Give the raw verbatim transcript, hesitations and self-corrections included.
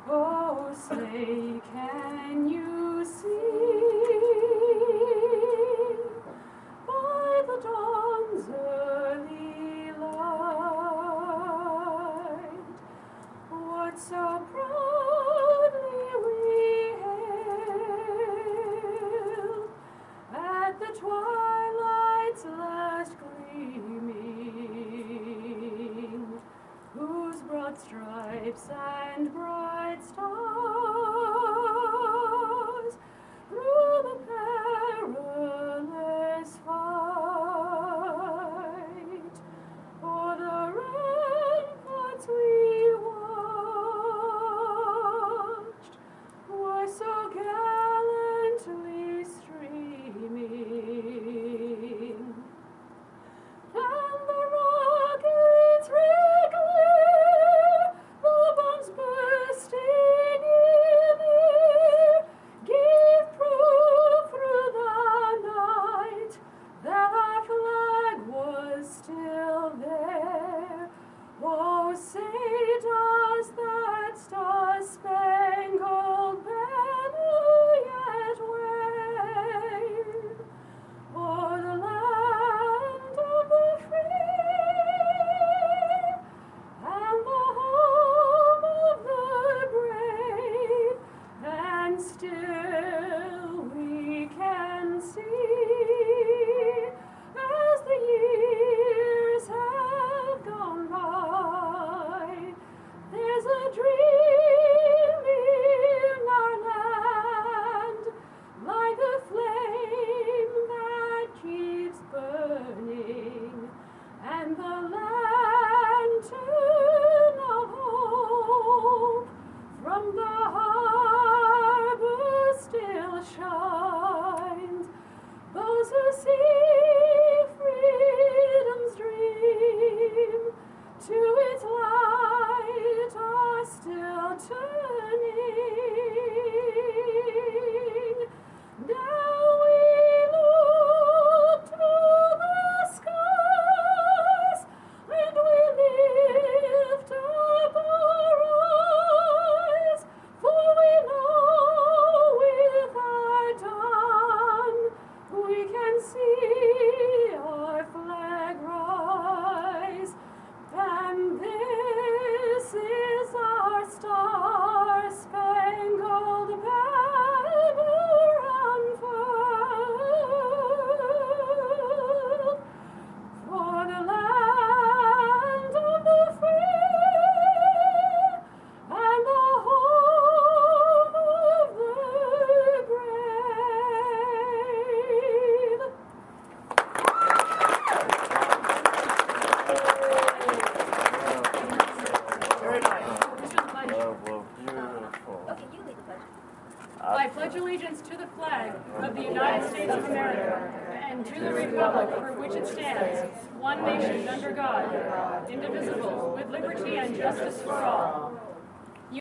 Oh, say, can you see by the dawn's early light what so proudly we hailed at the twilight's last gleaming, whose broad stripes and bright stars through the perilous fight o'er the ramparts we watched were so gallantly streaming, and the rockets' red glare, the bombs bursting in air, gave proof through the night that our flag was still there. Oh, say, does that star-spangled banner yet wave o'er the land of the free and the home of the brave? And still we can see, as the years have gone by, there's a dream in our land, like a flame that keeps burning, and the lantern of hope from the harbor still shines. Those who see freedom's dream to its light are still turning. Now we look to the skies, and we lift up our eyes, for we know with our dawn we can see our flag rise. And this is our star-spangled banner unfurled for the land of the free and the home of the brave. Very nice. This is the pledge. Love, love, beautiful. Okay, you lead the pledge. I pledge allegiance to the flag of the United States of America and to the republic for which it stands, one nation under God, indivisible, with liberty and justice for all.